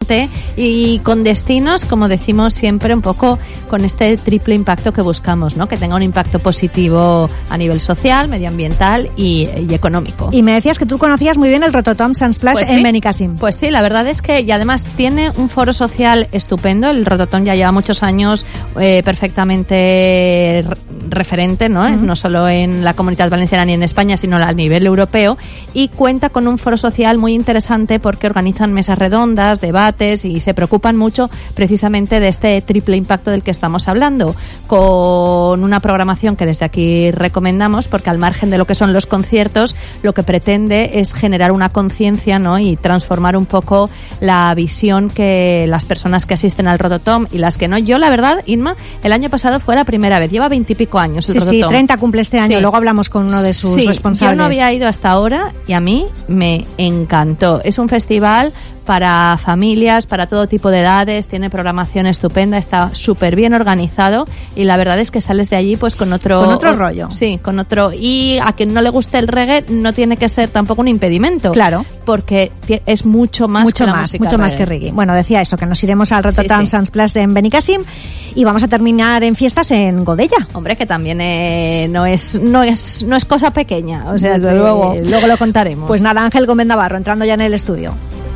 interesante y con destinos, como decimos siempre, un poco con este triple impacto que buscamos, ¿no? Que tenga un impacto positivo a nivel social, medioambiental y económico. Y me decías que tú conocías muy bien el Rototom Sunsplash Pues en sí. Benicàssim. Pues sí, la verdad es que, y además tiene un foro social estupendo. El Rototom ya lleva muchos años perfectamente referente, ¿no? Uh-huh. No solo en la Comunitat Valenciana ni en España, sino a nivel europeo, y cuenta con un foro social muy interesante porque organizan mesas redondas, debates y se preocupan mucho precisamente de este triple impacto del que estamos hablando, con una programación que desde aquí recomendamos, porque al margen de lo que son los conciertos, lo que pretende es generar una conciencia, ¿no? Y transformar un poco la visión que las personas que asisten al Rototom y las que no. Yo, la verdad, Inma, el año pasado fue la primera vez, lleva 20 y pico años el Rototom. Sí, 30 cumple este año, luego hablamos con uno de sus responsables. Yo no había ido hasta ahora y a mí me encantó. Es un festival para familias, para todo tipo de edades, tiene programación estupenda, está súper bien organizado y la verdad es que sales de allí pues con otro rollo. Sí, con otro. Y a quien no le guste el reggae no tiene que ser tampoco un impedimento. Claro. Porque es mucho más que reggae. Bueno, decía eso, que nos iremos al Rototom Sunsplash en Benicàssim y vamos a terminar en fiestas en Godella. Hombre, que también no es cosa pequeña, o sea, luego lo contaremos. Pues nada, Ángel Gómez Navarro entrando ya en el estudio.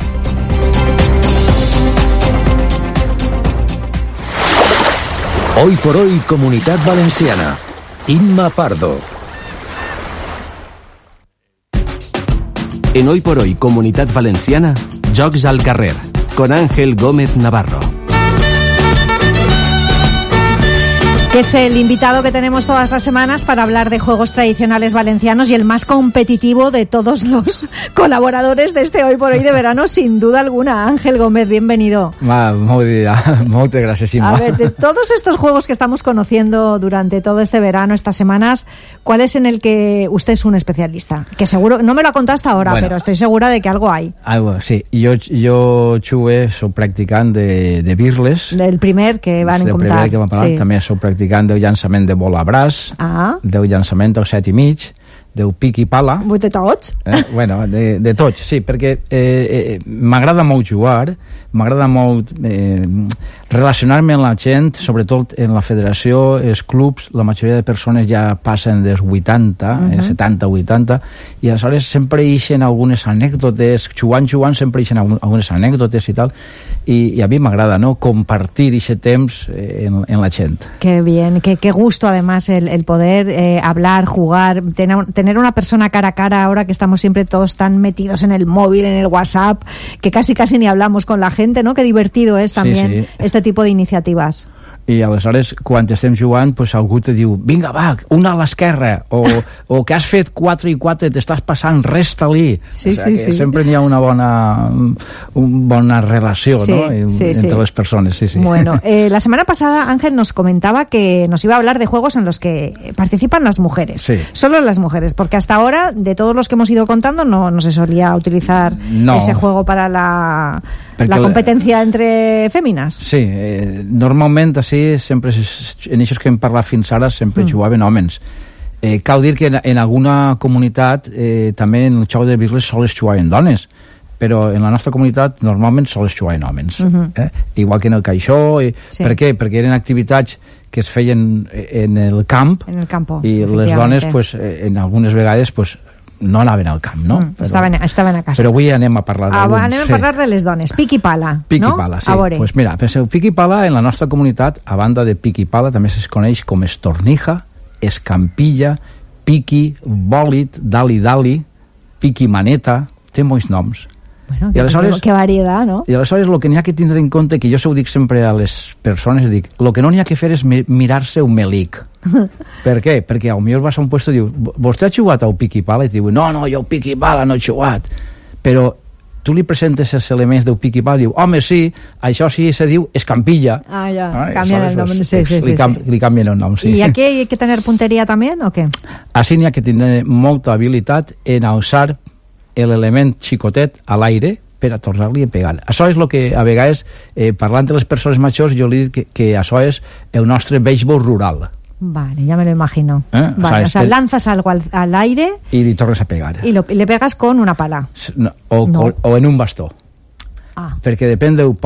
Hoy por hoy, Comunitat Valenciana. Inma Pardo. En Hoy por Hoy, Comunitat Valenciana, Jocs al carrer, con Ángel Gómez Navarro. Que es el invitado que tenemos todas las semanas para hablar de juegos tradicionales valencianos y el más competitivo de todos los colaboradores de este Hoy por Hoy de verano, sin duda alguna. Ángel Gómez, bienvenido. Muchas gracias, Inma. A ver, de todos estos juegos que estamos conociendo durante todo este verano, estas semanas, ¿cuál es en el que usted es un especialista? Que seguro, no me lo ha contado hasta ahora, pero estoy segura de que algo hay. Algo, sí. Jo jugué, soy practicant de birles. El primer que van a comentar. El primer que van a parlar, sí. També soy practicant del llançament de bola a braç, del llançament al 7,5, del pic i pala. De tots? Bueno, de tots, sí, perquè m'agrada molt jugar, m'agrada molt relacionar-me amb la gent, sobretot en la federació, els clubs, la majoria de persones ja passen dels 80, 70-80, i aleshores sempre ixen algunes anècdotes, jugant sempre ixen algunes anècdotes i tal, y a mí me agrada, ¿no?, compartir ese temps en la gente. Qué bien, qué gusto además el poder hablar, jugar, tener una persona cara a cara ahora que estamos siempre todos tan metidos en el móvil, en el WhatsApp, que casi ni hablamos con la gente, ¿no? Qué divertido es también este tipo de iniciativas. I aleshores, quan estem jugant, pues, algú te diu, vinga, va, una a l'esquerra, o que has fet 4 i 4 i t'estàs passant, resta-li. Sí, o sigui, que sempre n'hi ha una bona relació, ¿no? Entre les persones. Sí. Bueno, la semana pasada Ángel nos comentaba que nos iba a hablar de juegos en los que participan las mujeres. Sí. Solo las mujeres, porque hasta ahora, de todos los que hemos ido contando, no se solía utilizar ese juego para la competència entre fèmines. Sí, normalment així, sempre, en això que hem parlat fins ara, sempre jugaven homes. Cal dir que en alguna comunitat també en el joc de birles sols jugaven dones, però en la nostra comunitat normalment sols jugaven homes. Igual que en el caixó. Per què? Perquè eren activitats que es feien en el camp, i les dones, pues, en algunes vegades, pues, no anaven al camp, no? Estaven a casa. Però avui anem a parlar anem a parlar de les dones. Pic i pala, Pic i pala, sí. Pues mira, el pic i pala en la nostra comunitat, a banda de pic i pala, també es coneix com estornija, escampilla, piqui, bòlit, dali, piqui maneta, té molts noms. Bueno, que varietat, no? I aleshores el que n'hi ha que tindre en compte, que jo ho dic sempre a les persones, dic, el que no n'hi ha que fer és mirar-se un melic. Per què? Perquè potser vas a un puesto i diu, vostè ha jugat al pic i pala? I diu, no, jo al pic i pala no he jugat. Però tu li presentes els elements del pic i pala i diu, home, sí, això sí se diu escampilla. Canvien el nom. Sí. Li canvien el nom, sí. ¿Y aquí hay que tener puntería también o qué? Així n'hi ha que tenir molta habilitat en alçar l'element xicotet a l'aire per a tornar-li a pegar. Això és el que a vegades, parlant de les persones majors, jo li dic que això és el nostre béisbol rural. Vale, ya me lo imagino. Vale, o sea, lanzas algo al aire y le tornes a pegar. Y le pegas con una pala. O en un bastó. Perquè depèn del